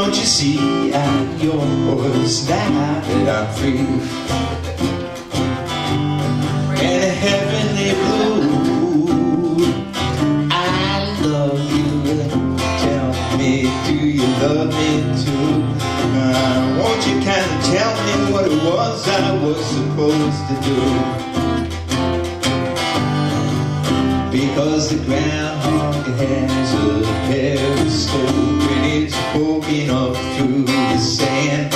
Don't you see I'm yours now that I'm free? And a heavenly blue, I love you. Tell me, do you love me too? Won't you kind of tell me what it was I was supposed to do? Because the groundhog has a periscope and it's poking up through the sand.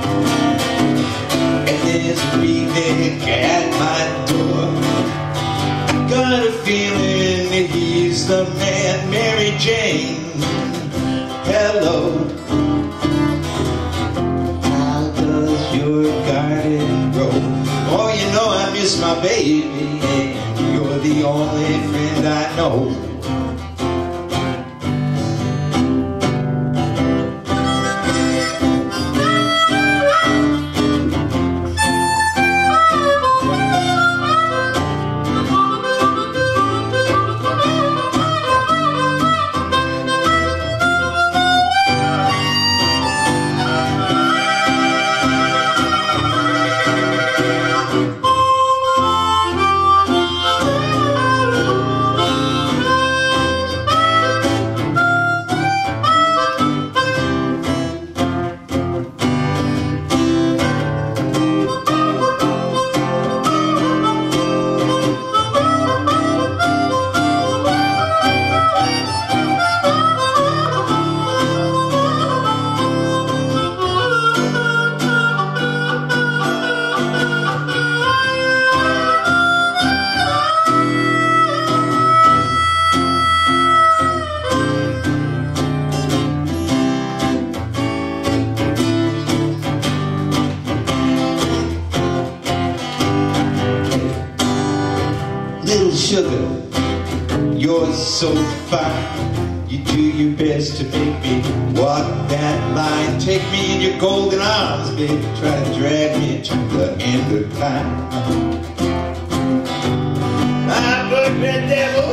And there's a redneck at my door. I got a feeling that he's the man. Mary Jane, hello. How does your garden grow? Oh, you know I miss my baby, and you're the only friend I know. Little sugar, you're so fine. You do your best to make me walk that line. Take me in your golden arms, baby. Try to drag me to the end of time. But red devil,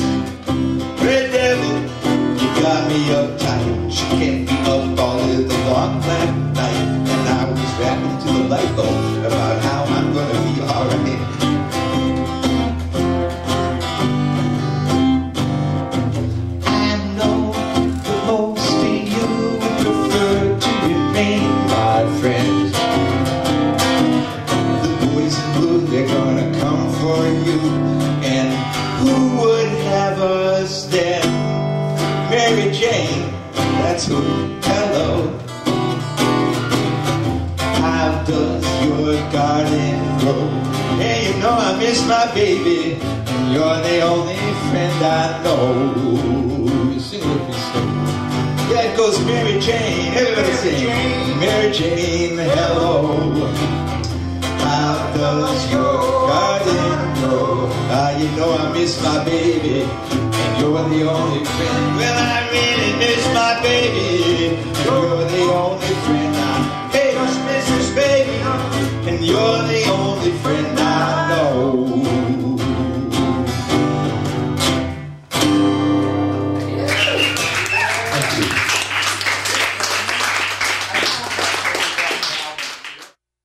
you got me uptight. She kept me up all of the long black night. And I was rapping to the light bulb about how I'm gonna be alright. Who would have us then? Mary Jane, that's who. Hello. How does your garden grow? Hey, you know I miss my baby, and you're the only friend I know. Sing with me, sing. Yeah, it goes Mary Jane. Everybody sing. Mary Jane, hello. How does your garden grow? You know I miss my baby, and you're the only friend. Well, I really miss my baby, and you're the only friend